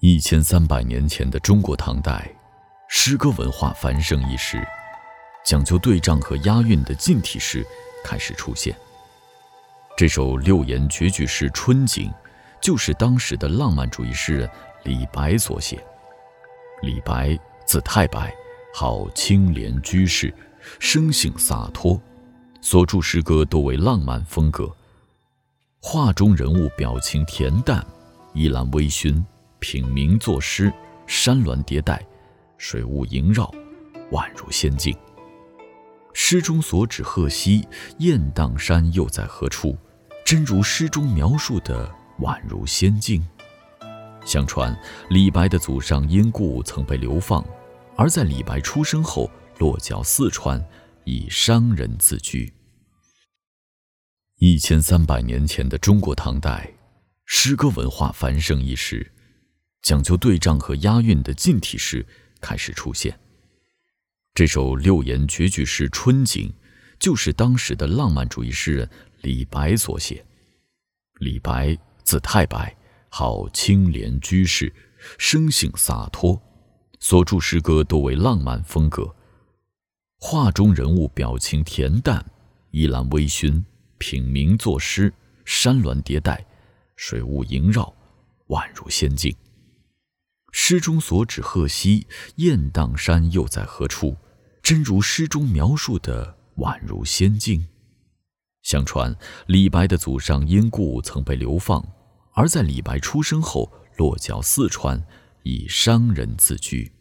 1300年前的中国唐代，诗歌文化繁盛一时，讲究对仗和押韵的近体诗开始出现。这首六言绝句诗《春景》就是当时的浪漫主义诗人李白所写。李白字太白，号清廉居士，生性洒脱，所著诗歌多为浪漫风格，画中人物表情恬淡，依兰微醺，品茗作诗，山峦叠带，水雾萦绕，宛如仙境。诗中所指鹤溪，雁荡山又在何处？真如诗中描述的宛如仙境。相传李白的祖上因故曾被流放，而在李白出生后落脚四川，以商人自居。1300年前的中国唐代，诗歌文化繁盛一时，讲究对仗和押韵的近体诗开始出现。这首六言绝句诗《春景》就是当时的浪漫主义诗人李白所写。李白字太白，号清廉居士，生性洒脱，所著诗歌多为浪漫风格，画中人物表情恬淡，依兰微醺，品茗作诗，山峦叠带，水雾萦绕，宛如仙境。诗中所指鹤溪，雁荡山又在何处？真如诗中描述的宛如仙境。相传李白的祖上因故曾被流放，而在李白出生后落脚四川，以商人自居。